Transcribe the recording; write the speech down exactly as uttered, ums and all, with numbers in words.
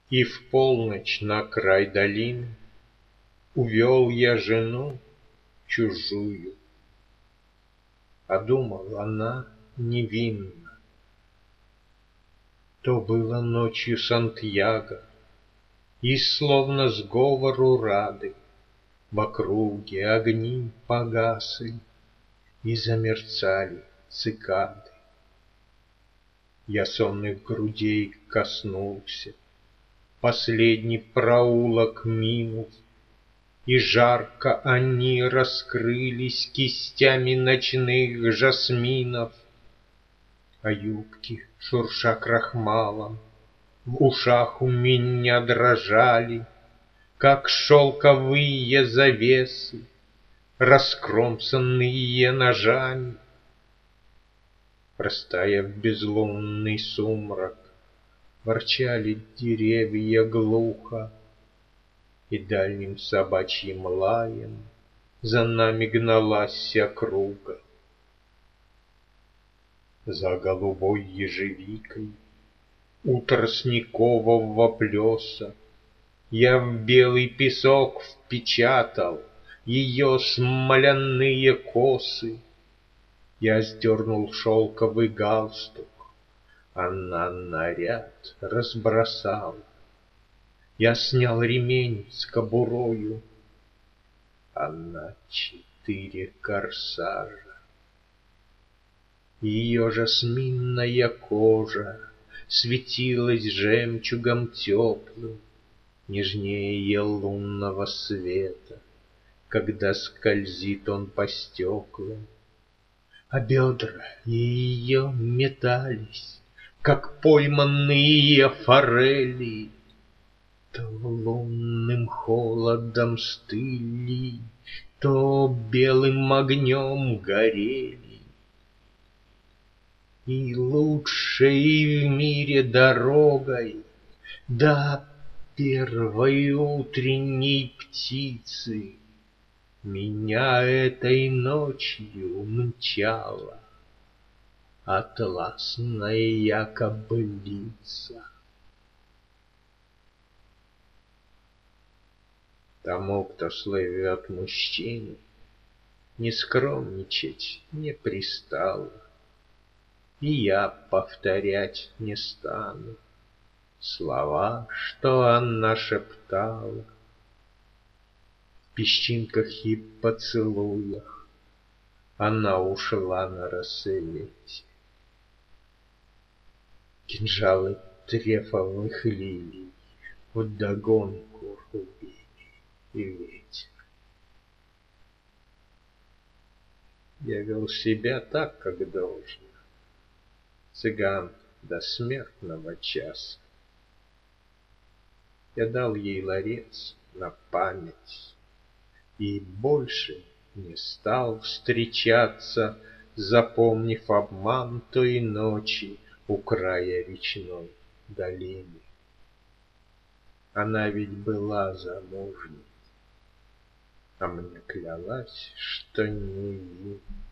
И в полночь на край долины Увел я жену чужую, А думал, она невинна. То было ночью Сантьяго, И словно сговору рады В округе огни погасли, И замерцали цикады. Я сонных грудей коснулся, Последний проулок минул, И жарко они раскрылись Кистями ночных жасминов, А юбки, шурша крахмалом, В ушах у меня дрожали, Как шелковые завесы, Раскромсанные ножами. Растая в безлунный сумрак, Ворчали деревья глухо, И дальним собачьим лаем За нами гналась округа. За голубой ежевикой У тростникового плеса Я в белый песок впечатал Ее смоляные косы. Я сдернул шелковый галстук, Она наряд разбросала. Я снял ремень с кобурою, Она четыре корсажа. Ее жасминная кожа Светилась жемчугом теплым, Нежнее лунного света, Когда скользит он по стеклам. А бедра ее метались, Как пойманные форели, То лунным холодом стыли, То белым огнем горели. И лучшей в мире дорогой До первой утренней птицы Меня этой ночью мчала Атласная кобылица. Тому, кто слывет мужчиной, Не скромничать не пристало, И я повторять не стану Слова, что она шептала В песчинках и поцелуях. Она ушла на рассвете. Кинжалы трефовых лилий Вдогонку рубили и ветер. Я вел себя так, как должно, Цыган до смертного часа. Я дал ей ларец на память И больше не стал встречаться, Запомнив обман той ночи У края речной долины. Она ведь была замужней, А мне клялась, что невинна.